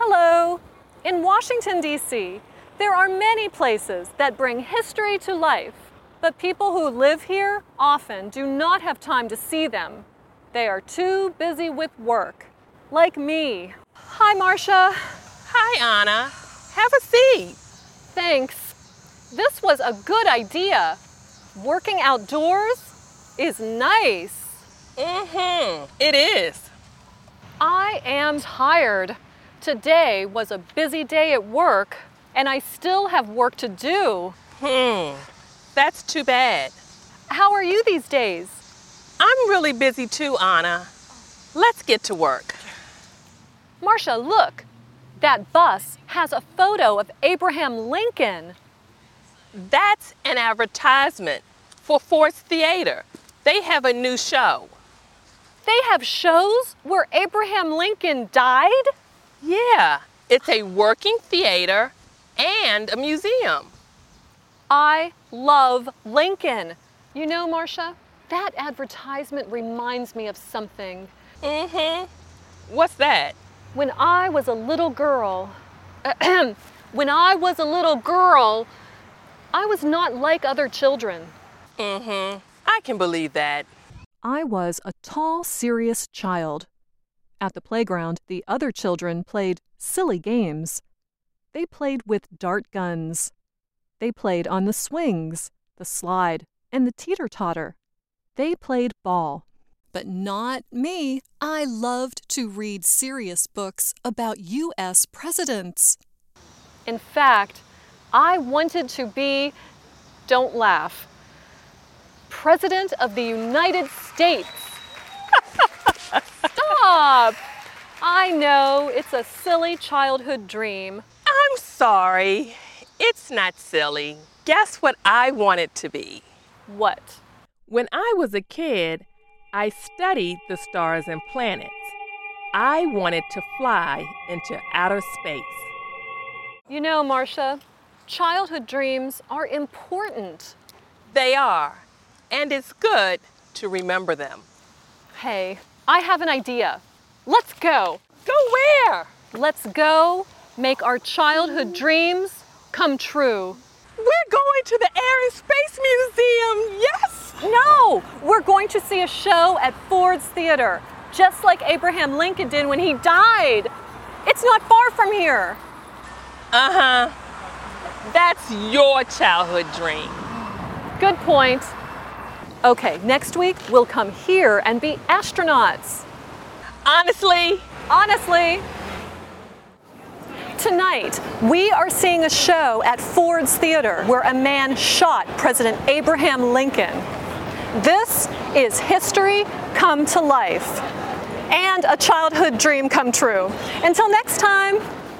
Hello! In Washington, D.C., there are many places that bring history to life, but people who live here often do not have time to see them. They are too busy with work, like me. Hi, Marcia. Hi, Anna. Have a seat. Thanks. This was a good idea. Working outdoors is nice. It is. I am tired. Today was a busy day at work, and I still have work to do. That's too bad. How are you these days? I'm really busy too, Anna. Let's get to work. Marcia, look. That bus has a photo of Abraham Lincoln. That's an advertisement for Ford's Theater. They have a new show. They have shows where Abraham Lincoln died? Yeah, it's a working theater and a museum. I love Lincoln. You know, Marcia, that advertisement reminds me of something. What's that? When I was a little girl, I was not like other children. I can believe that. I was a tall, serious child. At the playground, the other children played silly games. They played with dart guns. They played on the swings, the slide, and the teeter-totter. They played ball. But not me. I loved to read serious books about U.S. presidents. In fact, I wanted to be, don't laugh, President of the United States. Stop! I know, it's a silly childhood dream. I'm sorry. It's not silly. Guess what I wanted to be? What? When I was a kid, I studied the stars and planets. I wanted to fly into outer space. You know, Marcia, childhood dreams are important. They are, and it's good to remember them. Hey, I have an idea. Let's go. Go where? Let's go make our childhood dreams come true. We're going to the Air and Space Museum, yes! No, we're going to see a show at Ford's Theater, just like Abraham Lincoln did when he died. It's not far from here. That's your childhood dream. Good point. Okay, next week we'll come here and be astronauts. Honestly? Tonight, we are seeing a show at Ford's Theater where a man shot President Abraham Lincoln. This is history come to life and a childhood dream come true. Until next time.